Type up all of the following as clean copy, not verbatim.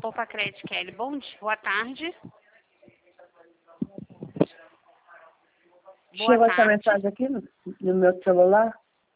Poupa Crédito, Kelly. Bom dia, boa tarde. Boa Chegou essa tarde. mensagem aqui no meu celular?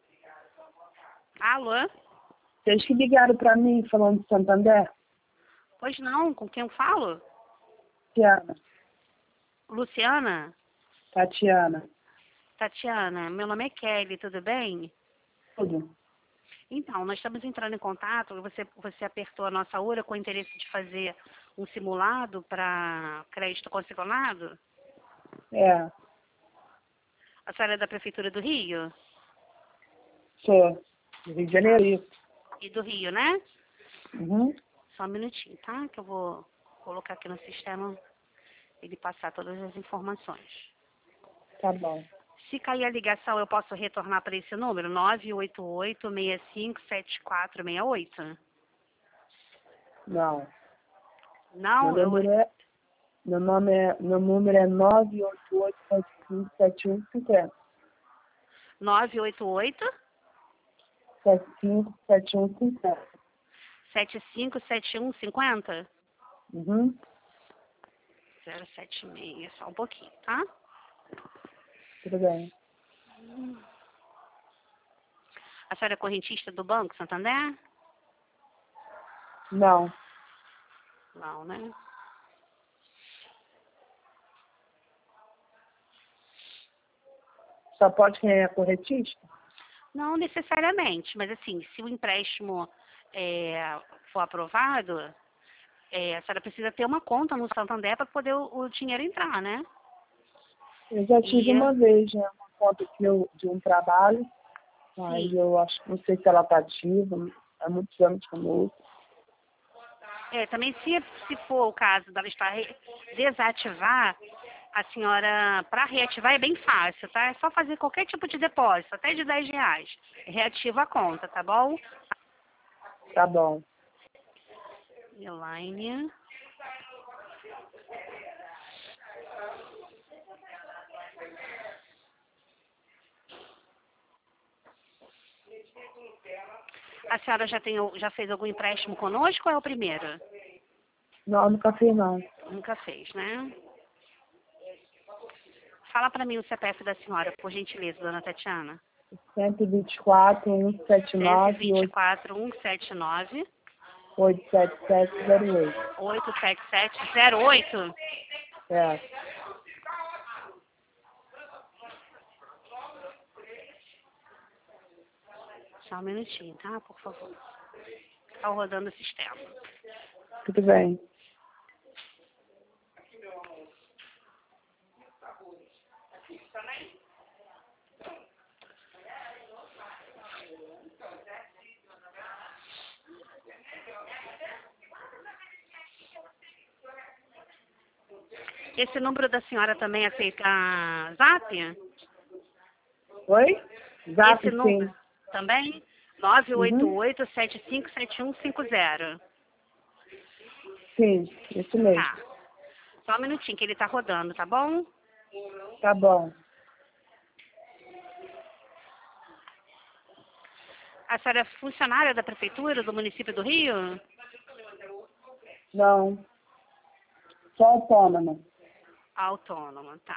Alô? Vocês que ligaram para mim falando de Santander? Pois não, com quem eu falo? Tatiana. Luciana? Tatiana. Tatiana, meu nome é Kelly, tudo bem? Tudo. Então, nós estamos entrando em contato, você apertou a nossa URA com o interesse de fazer um simulado para crédito consignado? É, A senhora é da Prefeitura do Rio? sou. Do Rio de Janeiro, isso. E do Rio, né? Uhum. Só um minutinho, tá? Que eu vou colocar aqui no sistema ele passar todas as informações. Tá bom. Se cair a ligação, eu posso retornar para esse número? 988-657468? Não. Não, eu... Meu número é 988757150. 988 757150. 757150? Uhum. 076, só um pouquinho, tá? Tudo bem. A senhora é correntista do Banco Santander? Não. Não, né? Só pode quem é corretista? Não necessariamente, mas assim, se o empréstimo for aprovado, a senhora precisa ter uma conta no Santander para poder o dinheiro entrar, né? Eu já tive uma vez, né? Uma conta de um trabalho. Mas Sim. eu acho, não sei se ela está ativa. Há muitos anos que eu não uso. Também se for o caso dela estar desativar, a senhora, para reativar é bem fácil, tá? É só fazer qualquer tipo de depósito, até de R$ 10. Reativa a conta, tá bom? Tá bom. Elaine. A senhora já fez algum empréstimo conosco ou é o primeiro? Não, nunca fiz não. Nunca fez, né? Fala para mim o CPF da senhora, por gentileza, dona Tatiana. 124, 179, 124 179 87708. 87708. É. Só um minutinho, tá? Por favor. Tá rodando o sistema. Tudo bem. Esse número da senhora também aceita Zap? Oi? Zap, Esse número sim. também? Uhum. 988-757150. Sim, isso mesmo. Tá. Só um minutinho que ele tá rodando, tá bom? Tá bom. A senhora é funcionária da prefeitura do município do Rio? Não. Só autônoma. Autônoma, tá.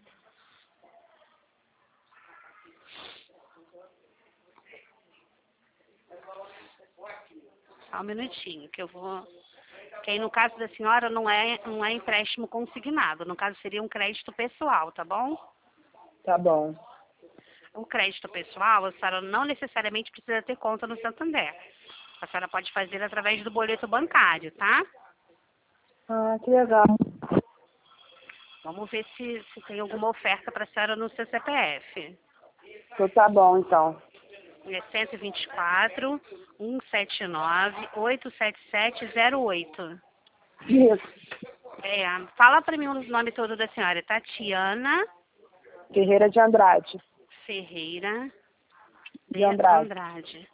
Só um minutinho que eu vou... Que aí no caso da senhora não é empréstimo consignado, no caso seria um crédito pessoal, tá bom? Tá bom. O crédito pessoal, a senhora não necessariamente precisa ter conta no Santander. A senhora pode fazer através do boleto bancário, tá? Ah, que legal. Vamos ver se tem alguma oferta para a senhora no seu CPF. Então tá bom, então. É 124 179 87708. Isso. Fala para mim o nome todo da senhora. Tatiana Ferreira de Andrade. Ferreira De Andrade. Andrade.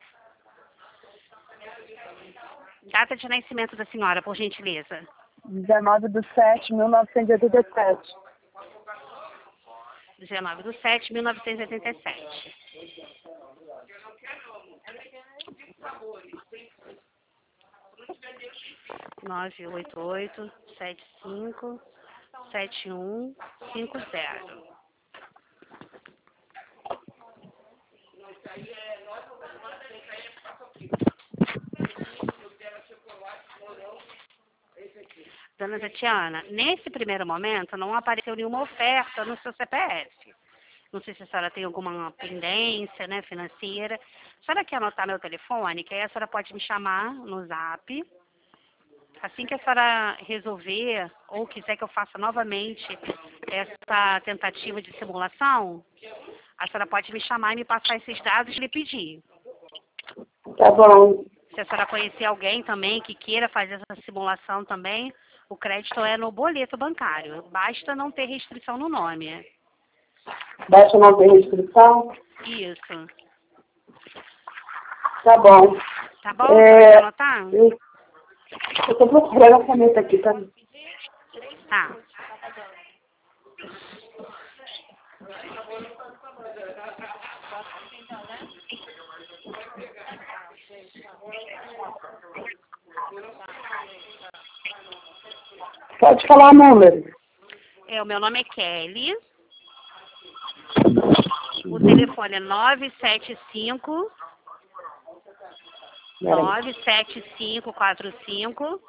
Data de nascimento da senhora, por gentileza. 19/7/1987. 19/7/1987. 988-75-7150. Dona Tatiana, nesse primeiro momento não apareceu nenhuma oferta no seu CPF. Não sei se a senhora tem alguma pendência, né, financeira. A senhora quer anotar meu telefone, que aí a senhora pode me chamar no Zap. Assim que a senhora resolver ou quiser que eu faça novamente essa tentativa de simulação, a senhora pode me chamar e me passar esses dados e lhe pedir. Tá bom. Se a senhora conhecer alguém também que queira fazer essa simulação também, o crédito é no boleto bancário. Basta não ter restrição no nome. Basta não ter restrição? Isso. Tá bom. Tá bom? Pode anotar? Eu tô procurando a caneta aqui, tá? Tá. Pode falar o número. O meu nome é Kelly. O telefone é 975 97545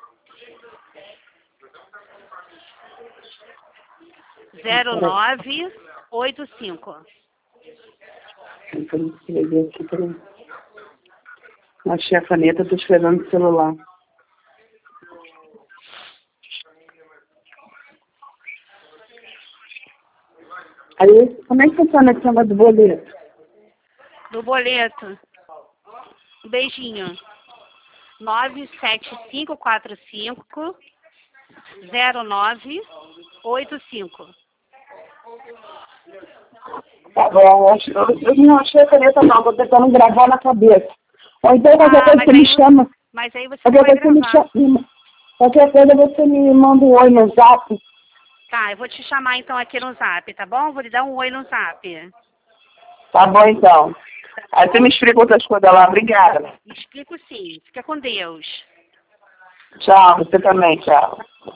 0985. Eu escrever aqui, peraí. Achei a caneta, tô escrevendo no celular. Aí, como é que funciona esse negócio do boleto? Do boleto. Um beijinho. 97545 0985. Tá bom, eu não achei a caneta não, tô tentando gravar na cabeça. Ou então qualquer coisa você me chama. Mas aí você não vai gravar. Qualquer coisa você me manda um oi no Zap. Tá, eu vou te chamar então aqui no Zap, tá bom? Vou lhe dar um oi no Zap. Tá bom então. Aí você me explica outras coisas lá, obrigada. Explico sim. Fica com Deus. Tchau, você também, tchau.